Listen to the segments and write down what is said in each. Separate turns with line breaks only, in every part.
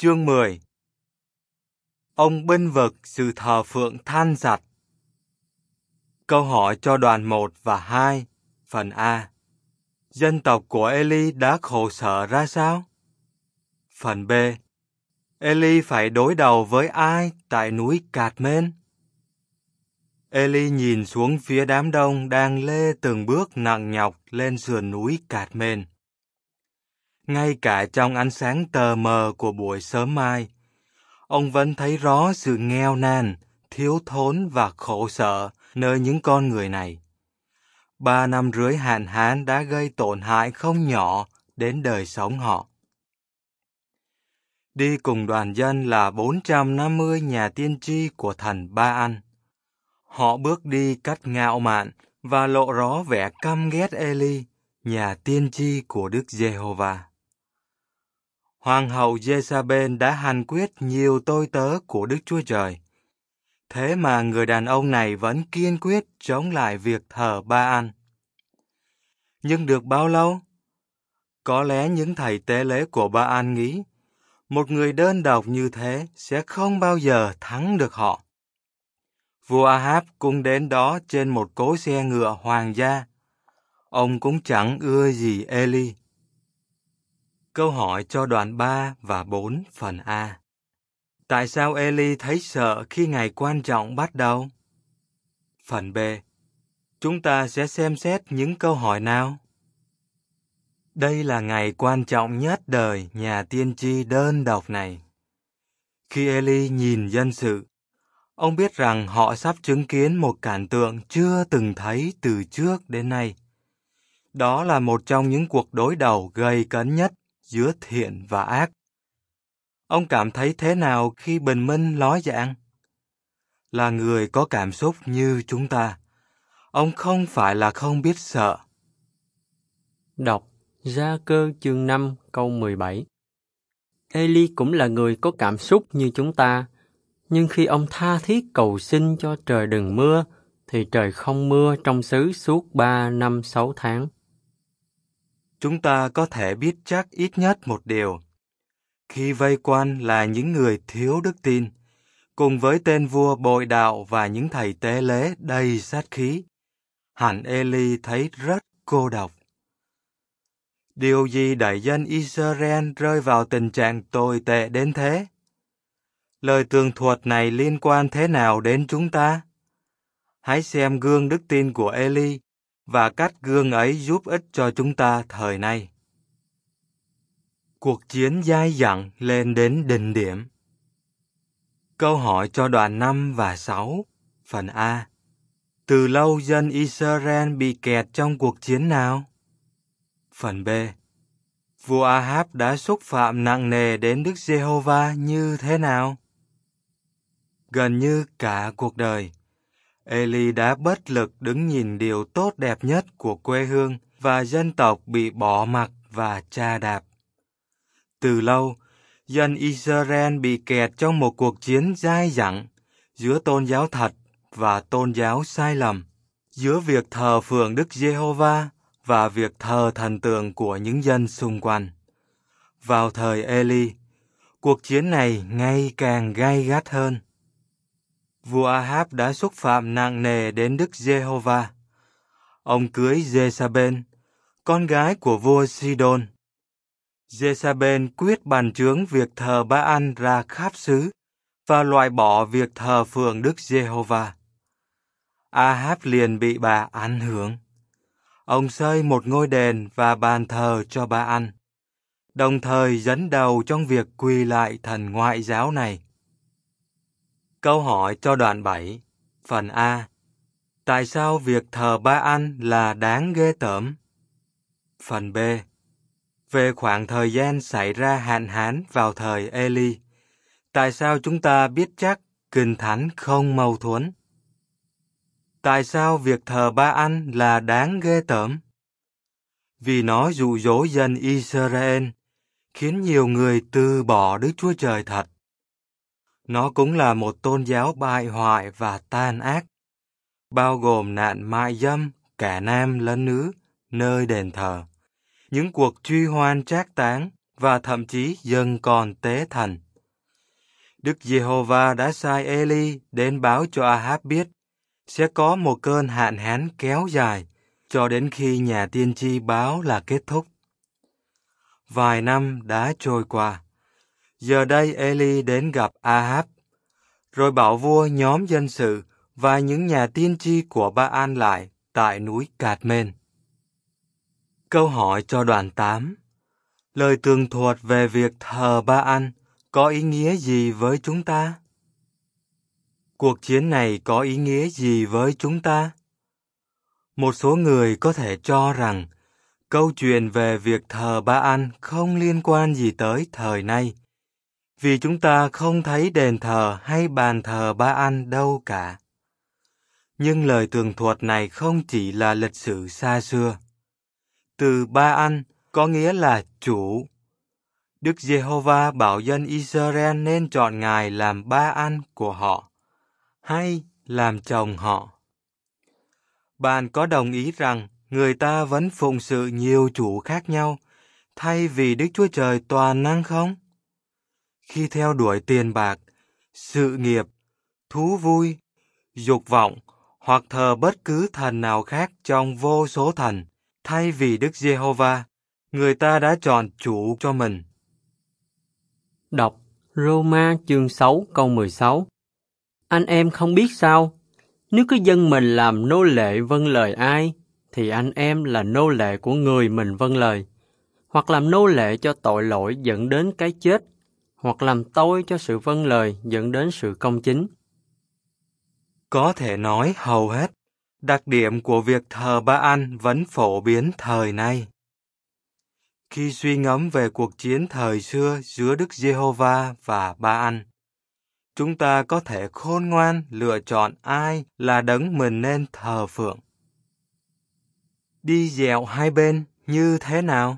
Chương 10. Ông bênh vực sự thờ phượng than giặt. Câu hỏi cho đoạn 1 và 2, phần A. Dân tộc của Eli đã khổ sở ra sao? Phần B. Eli phải đối đầu với ai tại núi Cạt Mên? Eli nhìn xuống phía đám đông đang lê từng bước nặng nhọc lên sườn núi Cạt Mên. Ngay cả trong ánh sáng tờ mờ của buổi sớm mai, ông vẫn thấy rõ sự nghèo nàn, thiếu thốn và khổ sở nơi những con người này. 3 năm rưỡi hạn hán đã gây tổn hại không nhỏ đến đời sống họ. Đi cùng đoàn dân là 450 nhà tiên tri của thần Ba-an. Họ bước đi cách ngạo mạn và lộ rõ vẻ căm ghét Eli, nhà tiên tri của Đức Giê-hô-va. Hoàng hậu Giê-sa-bên đã hành quyết nhiều tôi tớ của Đức Chúa Trời. Thế mà người đàn ông này vẫn kiên quyết chống lại việc thờ Ba-an. Nhưng được bao lâu? Có lẽ những thầy tế lễ của Ba-an nghĩ, một người đơn độc như thế sẽ không bao giờ thắng được họ. Vua A-háp cũng đến đó trên một cỗ xe ngựa hoàng gia. Ông cũng chẳng ưa gì Eli. Câu hỏi cho đoạn 3 và 4 phần A. Tại sao Eli thấy sợ khi ngày quan trọng bắt đầu? Phần B. Chúng ta sẽ xem xét những câu hỏi nào? Đây là ngày quan trọng nhất đời nhà tiên tri đơn độc này. Khi Eli nhìn dân sự, ông biết rằng họ sắp chứng kiến một cảnh tượng chưa từng thấy từ trước đến nay. Đó là một trong những cuộc đối đầu gay cấn nhất giữa thiện và ác. Ông cảm thấy thế nào khi bình minh ló dạng? Là người có cảm xúc như chúng ta, ông không phải là không biết sợ.
Đọc Gia Cơ chương 5 câu 17. Eli cũng là người có cảm xúc như chúng ta, nhưng khi ông tha thiết cầu xin cho trời đừng mưa, thì trời không mưa trong xứ suốt 3 năm 6 tháng.
Chúng ta có thể biết chắc ít nhất một điều. Khi vây quanh là những người thiếu đức tin, cùng với tên vua bội đạo và những thầy tế lễ đầy sát khí, hẳn Eli thấy rất cô độc. Điều gì đẩy dân Israel rơi vào tình trạng tồi tệ đến thế? Lời tường thuật này liên quan thế nào đến chúng ta? Hãy xem gương đức tin của Eli và cách gương ấy giúp ích cho chúng ta thời nay. Cuộc chiến dai dẳng lên đến đỉnh điểm. Câu hỏi cho đoạn 5 và 6, phần A. Từ lâu dân Israel bị kẹt trong cuộc chiến nào? Phần B. Vua A-háp đã xúc phạm nặng nề đến Đức Giê-hô-va như thế nào? Gần như cả cuộc đời, Eli đã bất lực đứng nhìn điều tốt đẹp nhất của quê hương và dân tộc bị bỏ mặc và chà đạp. Từ lâu, dân Israel bị kẹt trong một cuộc chiến dai dẳng giữa tôn giáo thật và tôn giáo sai lầm, giữa việc thờ phượng Đức Giê-hô-va và việc thờ thần tượng của những dân xung quanh. Vào thời Eli, cuộc chiến này ngày càng gay gắt hơn. Vua A-háp đã xúc phạm nặng nề đến Đức Giê-hô-va. Ông cưới Giê-sa-bên, con gái của vua Sidon. Giê-sa-bên quyết bành trướng việc thờ Ba-an ra khắp xứ và loại bỏ việc thờ phượng Đức Giê-hô-va. A-háp liền bị bà ảnh hưởng. Ông xây một ngôi đền và bàn thờ cho Ba-an, đồng thời dẫn đầu trong việc quỳ lại thần ngoại giáo này. Câu hỏi cho đoạn 7, phần A. Tại sao việc thờ Ba-an là đáng ghê tởm? Phần B. Về khoảng thời gian xảy ra hạn hán vào thời Eli, tại sao chúng ta biết chắc Kinh Thánh không mâu thuẫn? Tại sao việc thờ Ba-an là đáng ghê tởm? Vì nó dụ dỗ dân Israel, khiến nhiều người từ bỏ Đức Chúa Trời thật. Nó cũng là một tôn giáo bại hoại và tàn ác, bao gồm nạn mại dâm cả nam lẫn nữ nơi đền thờ, những cuộc truy hoan trác táng và thậm chí dâng còn tế thần. Đức Giê-hô-va đã sai Ê-li đến báo cho A-háp biết sẽ có một cơn hạn hán kéo dài cho đến khi nhà tiên tri báo là kết thúc. Vài năm đã trôi qua. Giờ đây Ê-li đến gặp A-háp, rồi bảo vua nhóm dân sự và những nhà tiên tri của Ba-an lại tại núi Cạt-mên. Câu hỏi cho đoạn 8. Lời tường thuật về việc thờ Ba-an có ý nghĩa gì với chúng ta? Cuộc chiến này có ý nghĩa gì với chúng ta? Một số người có thể cho rằng câu chuyện về việc thờ Ba-an không liên quan gì tới thời nay, vì chúng ta không thấy đền thờ hay bàn thờ Ba-an đâu cả. Nhưng lời tường thuật này không chỉ là lịch sử xa xưa. Từ Ba-an có nghĩa là chủ. Đức Giê-hô-va bảo dân Israel nên chọn Ngài làm Ba-an của họ, hay làm chồng họ. Bạn có đồng ý rằng người ta vẫn phụng sự nhiều chủ khác nhau, thay vì Đức Chúa Trời toàn năng không? Khi theo đuổi tiền bạc, sự nghiệp, thú vui, dục vọng, hoặc thờ bất cứ thần nào khác trong vô số thần, thay vì Đức Giê-hô-va, người ta đã chọn chủ cho mình.
Đọc Roma chương 6 câu 16. Anh em không biết sao? Nếu cứ dân mình làm nô lệ vâng lời ai, thì anh em là nô lệ của người mình vâng lời, hoặc làm nô lệ cho tội lỗi dẫn đến cái chết, hoặc làm tôi cho sự vâng lời dẫn đến sự công chính.
Có thể nói hầu hết, đặc điểm của việc thờ Ba-an vẫn phổ biến thời nay. Khi suy ngẫm về cuộc chiến thời xưa giữa Đức Giê-hô-va và Ba-an, chúng ta có thể khôn ngoan lựa chọn ai là đấng mình nên thờ phượng. Đi dẹo hai bên như thế nào?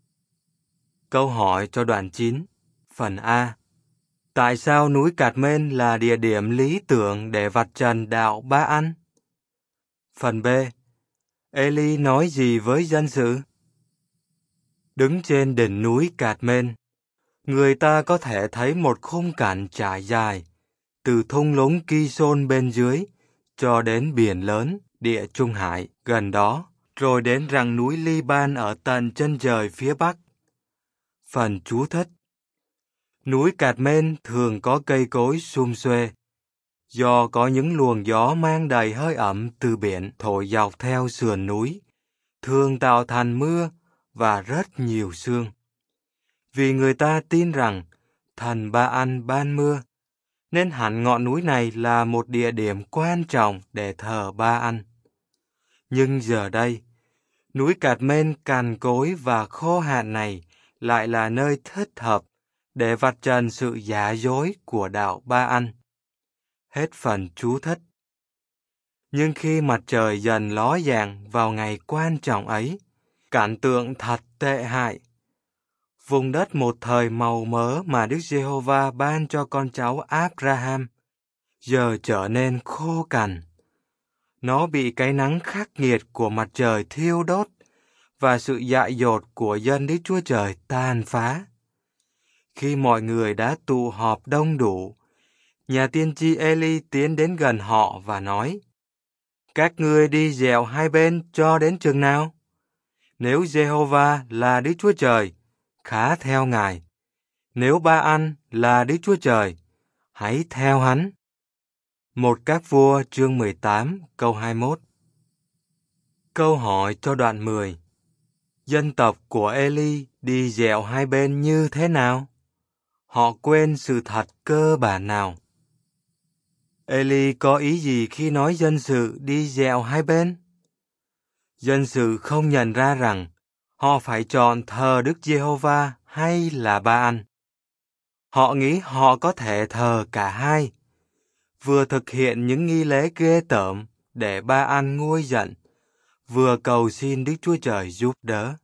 Câu hỏi cho đoạn 9, phần A. Tại sao núi Cạt-mên là địa điểm lý tưởng để vạch trần đạo Ba-an? Phần B. Ê-li nói gì với dân sự? Đứng trên đỉnh núi Cạt-mên, người ta có thể thấy một khung cảnh trải dài, từ thung lũng Ki-sôn bên dưới cho đến biển lớn, Địa Trung Hải gần đó, rồi đến rặng núi Li-ban ở tận chân trời phía bắc. Phần chú thích. Núi Cạt-mên thường có cây cối sum xuê, do có những luồng gió mang đầy hơi ẩm từ biển thổi dọc theo sườn núi, thường tạo thành mưa và rất nhiều sương. Vì người ta tin rằng thần Ba-an ban mưa, nên hẳn ngọn núi này là một địa điểm quan trọng để thờ Ba-an. Nhưng giờ đây, núi Cạt-mên cằn cỗi và khô hạn này lại là nơi thích hợp để vạch trần sự giả dối của đạo Ba-an. Hết phần chú thích. Nhưng khi mặt trời dần ló dạng vào ngày quan trọng ấy, cảnh tượng thật tệ hại. Vùng đất một thời màu mỡ mà Đức Giê-hô-va ban cho con cháu Abraham giờ trở nên khô cằn. Nó bị cái nắng khắc nghiệt của mặt trời thiêu đốt và sự dại dột của dân Đức Chúa Trời tàn phá. Khi mọi người đã tụ họp đông đủ, nhà tiên tri Ê-li tiến đến gần họ và nói: Các ngươi đi dẹo hai bên cho đến chừng nào? Nếu Giê-hô-va là Đức Chúa Trời, khá theo Ngài. Nếu Ba-an là Đức Chúa Trời, hãy theo hắn. 1 Các Vua chương 18 câu 21. Câu hỏi cho đoạn 10. Dân tộc của Ê-li đi dẹo hai bên như thế nào? Họ quên sự thật cơ bản nào? Ê-li có ý gì khi nói dân sự đi dẹo hai bên? Dân sự không nhận ra rằng họ phải chọn thờ Đức Giê-hô-va hay là Ba-an. Họ nghĩ họ có thể thờ cả hai, vừa thực hiện những nghi lễ ghê tởm để Ba-an nguôi giận, vừa cầu xin Đức Chúa Trời giúp đỡ.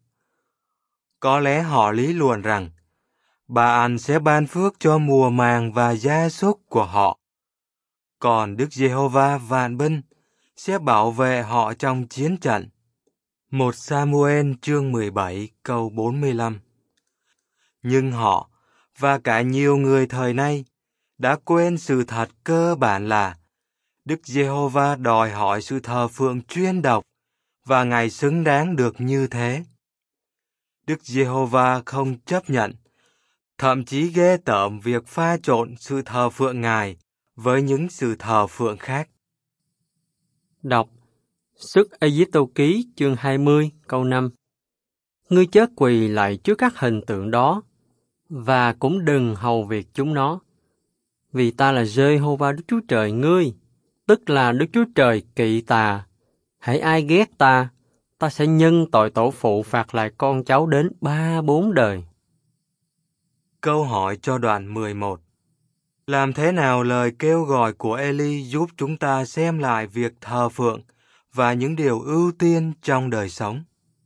Có lẽ họ lý luận rằng Ba-an sẽ ban phước cho mùa màng và gia súc của họ, còn Đức Giê-hô-va vạn binh sẽ bảo vệ họ trong chiến trận. 1 Sa-mu-ên chương 17 câu 45. Nhưng họ và cả nhiều người thời nay đã quên sự thật cơ bản là Đức Giê-hô-va đòi hỏi sự thờ phượng chuyên độc, và Ngài xứng đáng được như thế. Đức Giê-hô-va không chấp nhận, thậm chí ghê tởm việc pha trộn sự thờ phượng Ngài với những sự thờ phượng khác.
Đọc Xuất Ê-díp-tô ký chương 20 câu 5. Ngươi chớ quỳ lại trước các hình tượng đó, và cũng đừng hầu việc chúng nó. Vì ta là Giê-hô-va Đức Chúa Trời ngươi, tức là Đức Chúa Trời kỵ tà. Hãy ai ghét ta, ta sẽ nhân tội tổ phụ phạt lại con cháu đến 3-4 đời.
Câu hỏi cho đoạn 11. Làm thế nào lời kêu gọi của Ê-li giúp chúng ta xem lại việc thờ phượng và những điều ưu tiên trong đời sống?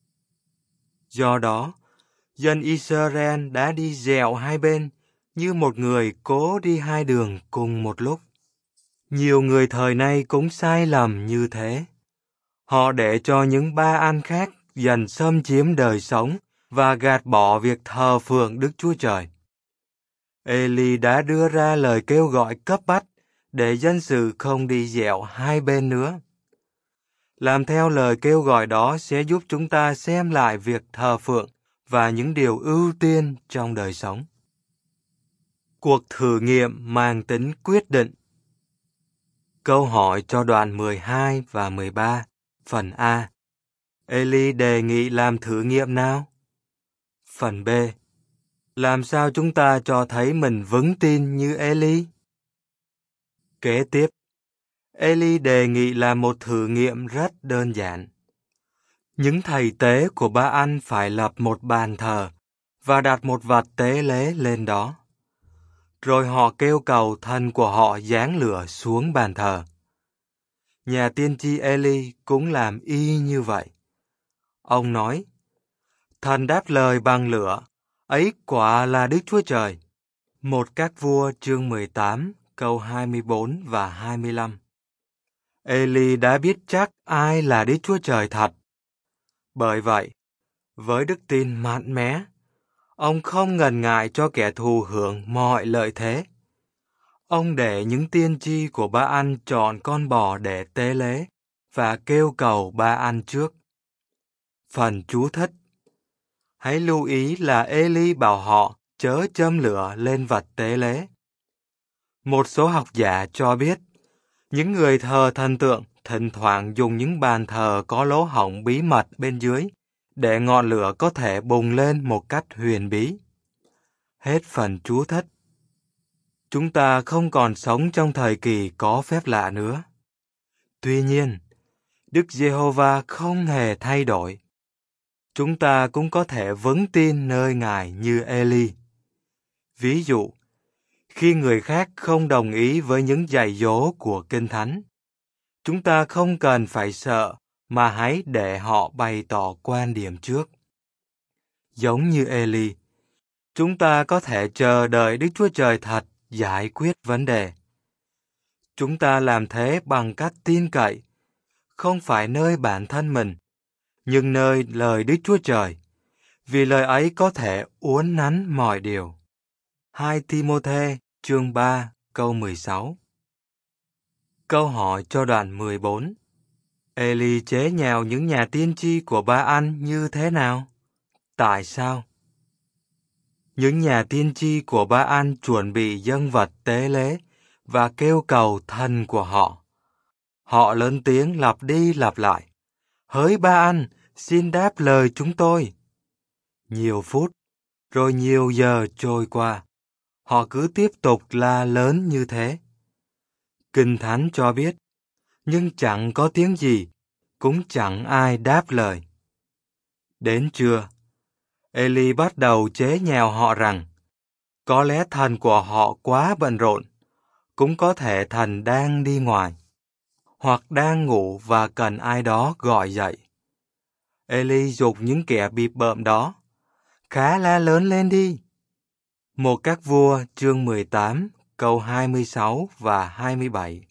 Do đó, dân Israel đã đi dẹo hai bên như một người cố đi hai đường cùng một lúc. Nhiều người thời nay cũng sai lầm như thế. Họ để cho những ba ăn khác dần xâm chiếm đời sống và gạt bỏ việc thờ phượng Đức Chúa Trời. Ê-li đã đưa ra lời kêu gọi cấp bách để dân sự không đi dẹo hai bên nữa. Làm theo lời kêu gọi đó sẽ giúp chúng ta xem lại việc thờ phượng và những điều ưu tiên trong đời sống. Cuộc thử nghiệm mang tính quyết định. Câu hỏi cho đoạn 12 và 13, phần A. Ê-li đề nghị làm thử nghiệm nào? Phần B. Làm sao chúng ta cho thấy mình vững tin như Ê-li? Kế tiếp, Ê-li đề nghị làm một thử nghiệm rất đơn giản. Những thầy tế của Ba-an phải lập một bàn thờ và đặt một vật tế lễ lên đó. Rồi họ kêu cầu thần của họ giáng lửa xuống bàn thờ. Nhà tiên tri Ê-li cũng làm y như vậy. Ông nói, thần đáp lời bằng lửa, ấy quả là Đức Chúa Trời. Một Các Vua chương 18, câu 24 và 25. Ê-li đã biết chắc ai là Đức Chúa Trời thật. Bởi vậy, với đức tin mạnh mẽ, ông không ngần ngại cho kẻ thù hưởng mọi lợi thế. Ông để những tiên tri của Ba-an chọn con bò để tế lễ và kêu cầu Ba-an trước. Phần chú thích. Hãy lưu ý là Ê-li bảo họ chớ châm lửa lên vật tế lễ. Một số học giả cho biết, những người thờ thần tượng thỉnh thoảng dùng những bàn thờ có lỗ hổng bí mật bên dưới để ngọn lửa có thể bùng lên một cách huyền bí. Hết phần chú thích. Chúng ta không còn sống trong thời kỳ có phép lạ nữa. Tuy nhiên, Đức Giê-hô-va không hề thay đổi. Chúng ta cũng có thể vững tin nơi Ngài như Ê-li. Ví dụ, khi người khác không đồng ý với những dạy dỗ của Kinh Thánh, chúng ta không cần phải sợ mà hãy để họ bày tỏ quan điểm trước. Giống như Ê-li, chúng ta có thể chờ đợi Đức Chúa Trời thật giải quyết vấn đề. Chúng ta làm thế bằng cách tin cậy, không phải nơi bản thân mình, nhưng nơi lời Đức Chúa Trời, vì lời ấy có thể uốn nắn mọi điều. 2 Ti-mô-thê chương 3 câu 16. Câu hỏi cho đoạn 14. Ê-li chế nhạo những nhà tiên tri của Ba-an như thế nào? Tại sao? Những nhà tiên tri của Ba-an chuẩn bị dâng vật tế lễ và kêu cầu thần của họ. Họ lớn tiếng lặp đi lặp lại. Hỡi Ba-an, xin đáp lời chúng tôi. Nhiều phút, rồi nhiều giờ trôi qua. Họ cứ tiếp tục la lớn như thế. Kinh Thánh cho biết, nhưng chẳng có tiếng gì, cũng chẳng ai đáp lời. Đến trưa, Ê-li bắt đầu chế nhạo họ rằng, có lẽ thần của họ quá bận rộn, cũng có thể thần đang đi ngoài, hoặc đang ngủ và cần ai đó gọi dậy. Ê-li giục những kẻ bịp bợm đó, khá la lớn lên đi. Một Các Vua chương 18, câu 26 và 27.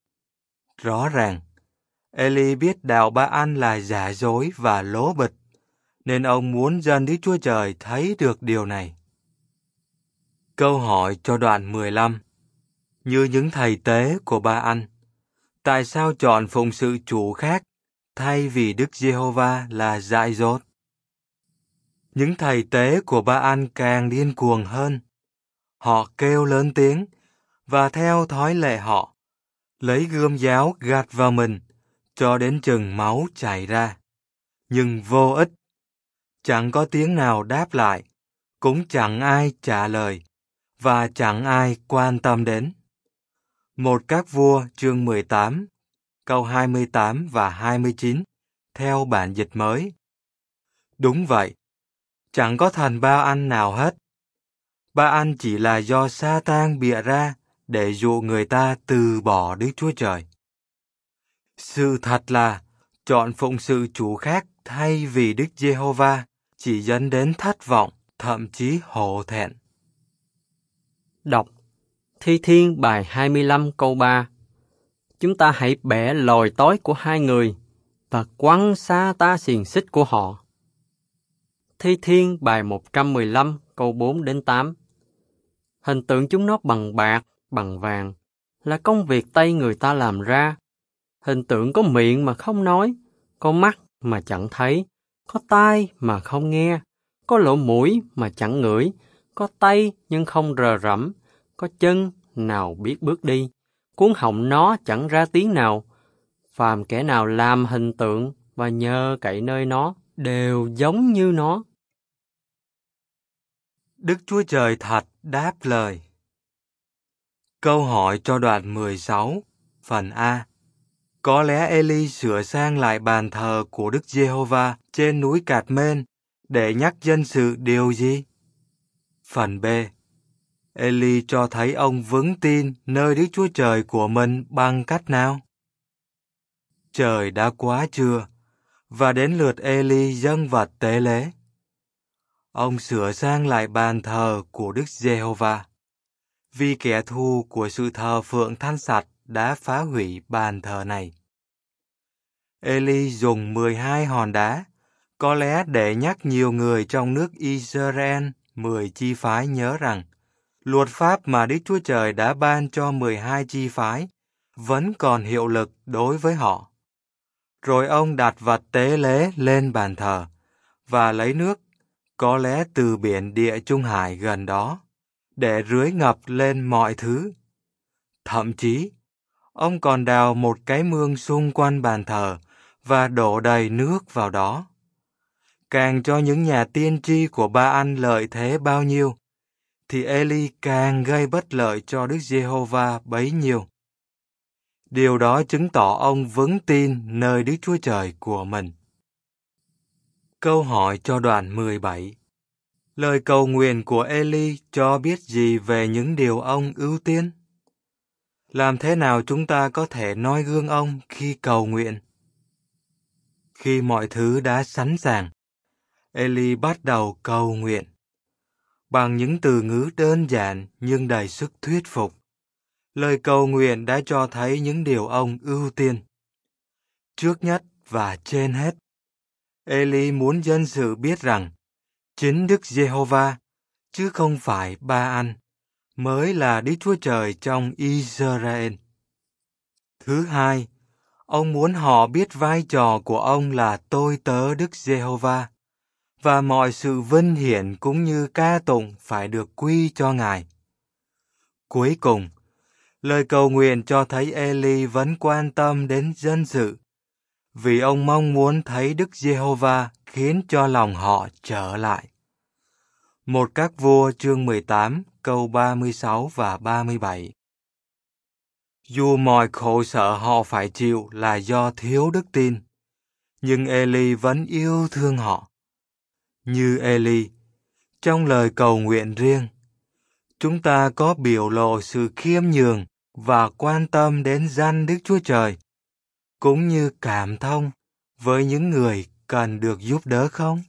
Rõ ràng, Ê-li biết đạo Ba-an là giả dối và lố bịch, nên ông muốn dân Đức Chúa Trời thấy được điều này. Câu hỏi cho đoạn 15. Như những thầy tế của Ba-an, tại sao chọn phụng sự chủ khác thay vì Đức Giê-hô-va là dại dột? Những thầy tế của Ba-an càng điên cuồng hơn. Họ kêu lớn tiếng và theo thói lệ họ, lấy gươm giáo gạt vào mình cho đến chừng máu chảy ra. Nhưng vô ích, chẳng có tiếng nào đáp lại, cũng chẳng ai trả lời, và chẳng ai quan tâm đến. Một Các Vua chương 18, câu 28 và 29, theo bản dịch mới. Đúng vậy, chẳng có thần Ba-an nào hết. Ba-an chỉ là do Sa-tan bịa ra để dụ người ta từ bỏ Đức Chúa Trời. Sự thật là chọn phụng sự chủ khác thay vì Đức Giê-hô-va chỉ dẫn đến thất vọng, thậm chí hổ thẹn.
Đọc Thi Thiên bài 25 câu 3. Chúng ta hãy bẻ lòi tối của hai người và quăng xa ta xiềng xích của họ. Thi Thiên bài 115 câu 4 đến 8. Hình tượng chúng nó bằng bạc, bằng vàng, là công việc tay người ta làm ra. Hình tượng có miệng mà không nói, có mắt mà chẳng thấy, có tai mà không nghe, có lỗ mũi mà chẳng ngửi, có tay nhưng không rờ rẫm, có chân nào biết bước đi, cuống họng nó chẳng ra tiếng nào. Phàm kẻ nào làm hình tượng và nhờ cậy nơi nó đều giống như nó.
Đức Chúa Trời thật đáp lời. Câu hỏi cho đoạn 16, phần A. Có lẽ Ê-li sửa sang lại bàn thờ của Đức Giê-hô-va trên núi Cạt-mên để nhắc dân sự điều gì? Phần B. Ê-li cho thấy ông vững tin nơi Đức Chúa Trời của mình bằng cách nào? Trời đã quá trưa, và đến lượt Ê-li dâng vật tế lễ. Ông sửa sang lại bàn thờ của Đức Giê-hô-va, vì kẻ thù của sự thờ phượng than sạch đã phá hủy bàn thờ này. Ê-li dùng 12 hòn đá, có lẽ để nhắc nhiều người trong nước Israel, 10 chi phái nhớ rằng, luật pháp mà Đức Chúa Trời đã ban cho 12 chi phái vẫn còn hiệu lực đối với họ. Rồi ông đặt vật tế lễ lên bàn thờ, và lấy nước, có lẽ từ biển Địa Trung Hải gần đó, để rưới ngập lên mọi thứ. Thậm chí, ông còn đào một cái mương xung quanh bàn thờ và đổ đầy nước vào đó. Càng cho những nhà tiên tri của Ba-an lợi thế bao nhiêu, thì Ê-li càng gây bất lợi cho Đức Giê-hô-va bấy nhiêu. Điều đó chứng tỏ ông vững tin nơi Đức Chúa Trời của mình. Câu hỏi cho đoạn 17. Lời cầu nguyện của Ê-li cho biết gì về những điều ông ưu tiên? Làm thế nào chúng ta có thể noi gương ông khi cầu nguyện? Khi mọi thứ đã sẵn sàng, Ê-li bắt đầu cầu nguyện. Bằng những từ ngữ đơn giản nhưng đầy sức thuyết phục, lời cầu nguyện đã cho thấy những điều ông ưu tiên. Trước nhất và trên hết, Ê-li muốn dân sự biết rằng chính Đức Giê-hô-va, chứ không phải Ba-an, mới là Đức Chúa Trời trong Israel. Thứ hai, ông muốn họ biết vai trò của ông là tôi tớ Đức Giê-hô-va, và mọi sự vinh hiển cũng như ca tụng phải được quy cho Ngài. Cuối cùng, lời cầu nguyện cho thấy Ê-li vẫn quan tâm đến dân sự, vì ông mong muốn thấy Đức Giê-hô-va khiến cho lòng họ trở lại. Một Các Vua chương 18 câu 36 và 37. Dù mọi khổ sở họ phải chịu là do thiếu đức tin, nhưng Ê-li vẫn yêu thương họ. Như Ê-li, trong lời cầu nguyện riêng, chúng ta có biểu lộ sự khiêm nhường và quan tâm đến danh Đức Chúa Trời, cũng như cảm thông với những người cần được giúp đỡ không?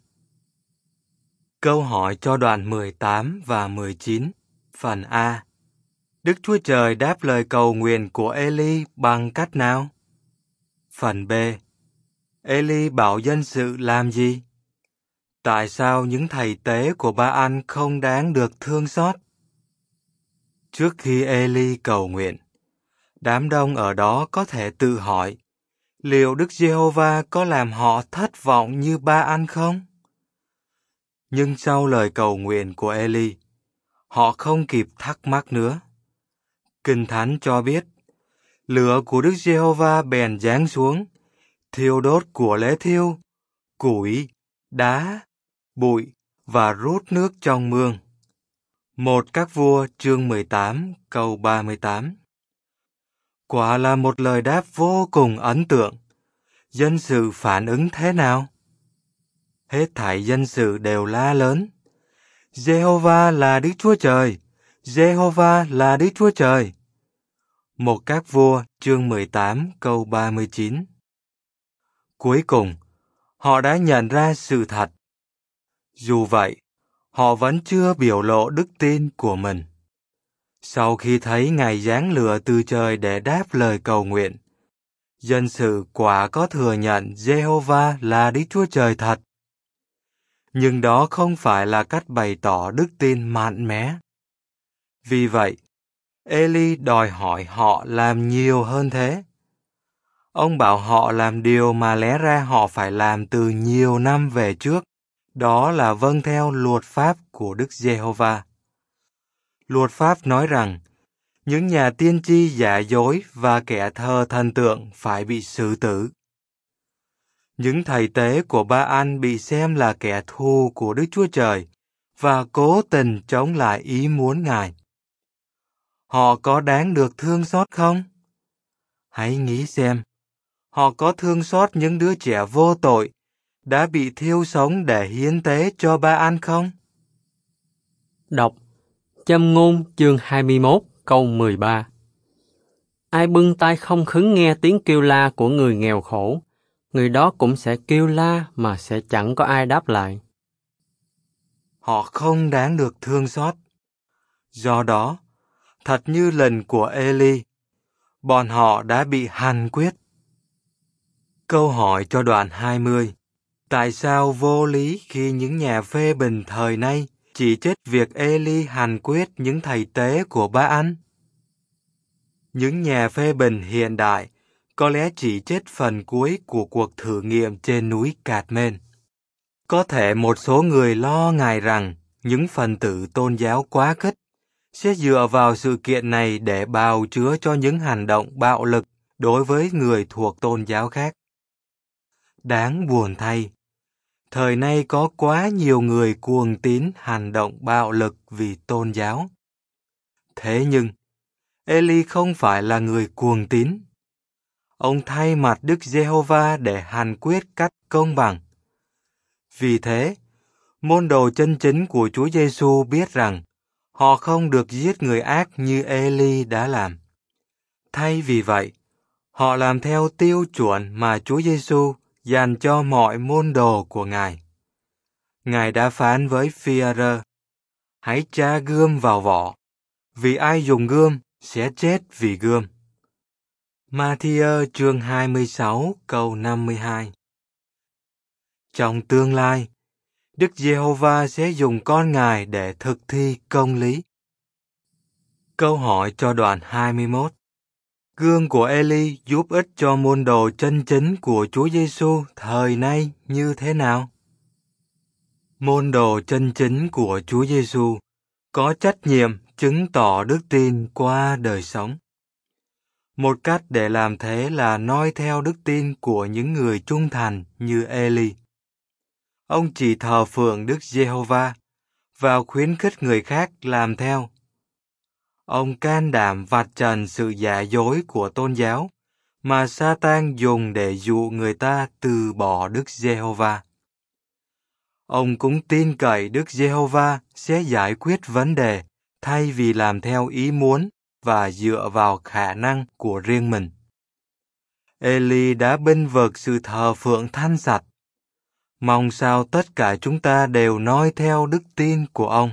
Câu hỏi cho đoạn 18 và 19, phần A. Đức Chúa Trời đáp lời cầu nguyện của Ê-li bằng cách nào? Phần B. Ê-li bảo dân sự làm gì? Tại sao những thầy tế của Ba-an không đáng được thương xót? Trước khi Eli cầu nguyện, đám đông ở đó có thể tự hỏi, liệu Đức Giê-hô-va có làm họ thất vọng như Ba-an không? Nhưng sau lời cầu nguyện của Eli, họ không kịp thắc mắc nữa. Kinh Thánh cho biết, lửa của Đức Giê-hô-va bèn giáng xuống, thiêu đốt của lễ thiêu, củi, đá, bụi và rút nước trong mương. 1 Các Vua chương 18 câu 38. Quả là một lời đáp vô cùng ấn tượng. Dân sự phản ứng thế nào? Hết thảy dân sự đều la lớn: Giê-hô-va là Đức Chúa Trời! Giê-hô-va là Đức Chúa Trời! 1 Các Vua chương 18 câu 39. Cuối cùng, họ đã nhận ra sự thật. Dù vậy, họ vẫn chưa biểu lộ đức tin của mình. Sau khi thấy Ngài giáng lửa từ trời để đáp lời cầu nguyện, dân sự quả có thừa nhận Giê-hô-va là Đức Chúa Trời thật. Nhưng đó không phải là cách bày tỏ đức tin mạnh mẽ. Vì vậy, Eli đòi hỏi họ làm nhiều hơn thế. Ông bảo họ làm điều mà lẽ ra họ phải làm từ nhiều năm về trước, đó là vâng theo luật pháp của Đức Giê-hô-va. Luật pháp nói rằng, những nhà tiên tri giả dối và kẻ thờ thần tượng phải bị xử tử. Những thầy tế của Ba-an bị xem là kẻ thù của Đức Chúa Trời và cố tình chống lại ý muốn Ngài. Họ có đáng được thương xót không? Hãy nghĩ xem, họ có thương xót những đứa trẻ vô tội đã bị thiêu sống để hiến tế cho Ba-an không?
Đọc Châm ngôn chương 21 câu 13. Ai bưng tai không khứng nghe tiếng kêu la của người nghèo khổ, người đó cũng sẽ kêu la mà sẽ chẳng có ai đáp lại.
Họ không đáng được thương xót. Do đó, thật như lần của Eli, bọn họ đã bị hành quyết. Câu hỏi cho đoạn 20. Tại sao vô lý khi những nhà phê bình thời nay chỉ trích việc Eli hành quyết những thầy tế của Ba-an? Những nhà phê bình hiện đại có lẽ chỉ trích phần cuối của cuộc thử nghiệm trên núi Cạt-mên. Có thể một số người lo ngại rằng những phần tử tôn giáo quá khích sẽ dựa vào sự kiện này để bào chữa cho những hành động bạo lực đối với người thuộc tôn giáo khác. Đáng buồn thay, thời nay có quá nhiều người cuồng tín hành động bạo lực vì tôn giáo. Thế nhưng, Eli không phải là người cuồng tín. Ông thay mặt Đức Giê-hô-va để hành quyết cách công bằng. Vì thế, môn đồ chân chính của Chúa Giê-xu biết rằng họ không được giết người ác như Eli đã làm. Thay vì vậy, họ làm theo tiêu chuẩn mà Chúa Giê-xu dành cho mọi môn đồ của Ngài. Ngài đã phán với Phi-a-rơ: hãy tra gươm vào vỏ, vì ai dùng gươm sẽ chết vì gươm. Ma-thi-ơ chương 26 câu 52. Trong tương lai, Đức Giê-hô-va sẽ dùng con Ngài để thực thi công lý. Câu hỏi cho đoạn 21. Gương của Eli giúp ích cho môn đồ chân chính của Chúa Giê-xu thời nay như thế nào? Môn đồ chân chính của Chúa Giê-xu có trách nhiệm chứng tỏ đức tin qua đời sống. Một cách để làm thế là noi theo đức tin của những người trung thành như Eli. Ông chỉ thờ phượng Đức Giê-hô-va và khuyến khích người khác làm theo. Ông can đảm vạch trần sự giả dối của tôn giáo mà Sa-tan dùng để dụ người ta từ bỏ Đức Giê-hô-va. Ông cũng tin cậy Đức Giê-hô-va sẽ giải quyết vấn đề thay vì làm theo ý muốn và dựa vào khả năng của riêng mình. Eli đã bênh vực sự thờ phượng thanh sạch. Mong sao tất cả chúng ta đều noi theo đức tin của ông.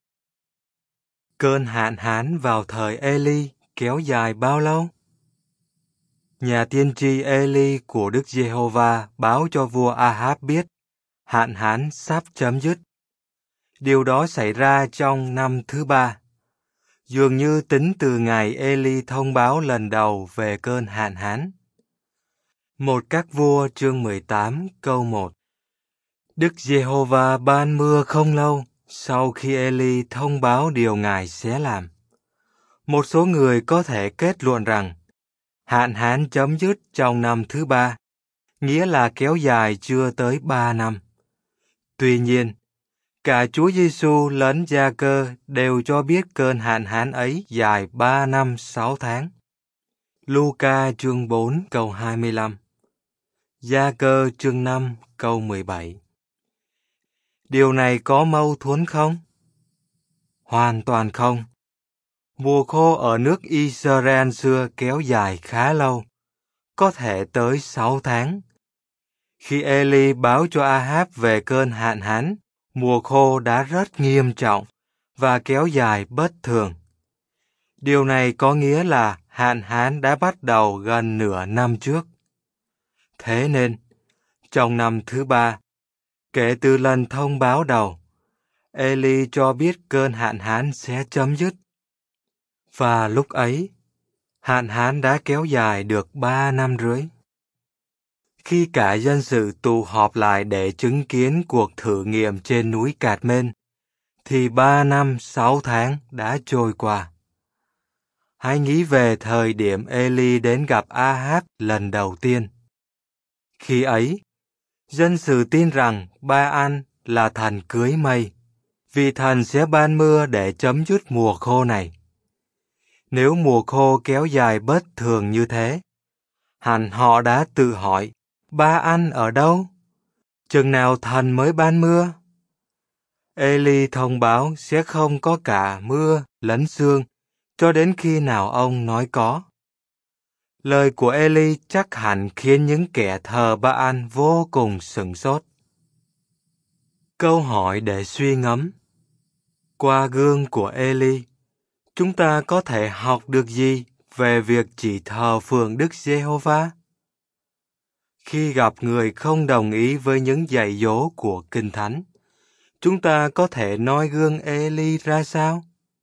Cơn hạn hán vào thời Eli kéo dài bao lâu? Nhà tiên tri Eli của Đức Giê-hô-va báo cho vua Ahab biết hạn hán sắp chấm dứt. Điều đó xảy ra trong năm thứ 3. dường như tính từ ngày Eli thông báo lần đầu về cơn hạn hán. 1 Các Vua chương 18 câu 1. Đức Giê-hô-va ban mưa không lâu sau khi Eli thông báo điều Ngài sẽ làm. Một số người có thể kết luận rằng hạn hán chấm dứt trong năm thứ 3, nghĩa là kéo dài chưa tới 3 năm. Tuy nhiên, cả Chúa Giêsu lẫn Gia-cơ đều cho biết cơn hạn hán ấy dài 3 năm 6 tháng. Luca chương 4 câu 25, Gia-cơ chương 5 câu 17. Điều này có mâu thuẫn không? Hoàn toàn không. Mùa khô ở nước Israel xưa kéo dài khá lâu, có thể tới 6 tháng. Khi Eli báo cho Ahab về cơn hạn hán, mùa khô đã rất nghiêm trọng và kéo dài bất thường. Điều này có nghĩa là hạn hán đã bắt đầu gần nửa năm trước. Thế nên, trong năm thứ 3, kể từ lần thông báo đầu, Eli cho biết cơn hạn hán sẽ chấm dứt. Và lúc ấy, hạn hán đã kéo dài được 3 năm rưỡi. Khi cả dân sự tụ họp lại để chứng kiến cuộc thử nghiệm trên núi Cạt Mên, thì 3 năm 6 tháng đã trôi qua. Hãy nghĩ về thời điểm Eli đến gặp Ahab lần đầu tiên. Khi ấy, dân sự tin rằng Ba-an là thần cưới mây, vì thần sẽ ban mưa để chấm dứt mùa khô này. Nếu mùa khô kéo dài bất thường như thế, hẳn họ đã tự hỏi, Ba-an ở đâu? Chừng nào thần mới ban mưa? Eli thông báo sẽ không có cả mưa lẫn sương cho đến khi nào ông nói có. Lời của Eli chắc hẳn khiến những kẻ thờ Ba-an vô cùng sửng sốt. Câu hỏi để suy ngẫm. Qua gương của Eli, chúng ta có thể học được gì về việc chỉ thờ phượng Đức Giê-hô-va? Khi gặp người không đồng ý với những dạy dỗ của Kinh Thánh, chúng ta có thể noi gương Eli ra sao?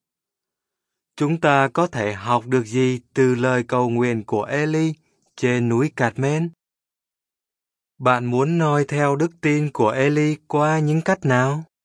Chúng ta có thể học được gì từ lời cầu nguyện của Eli trên núi Cạt Mên? Bạn muốn noi theo đức tin của Eli qua những cách nào?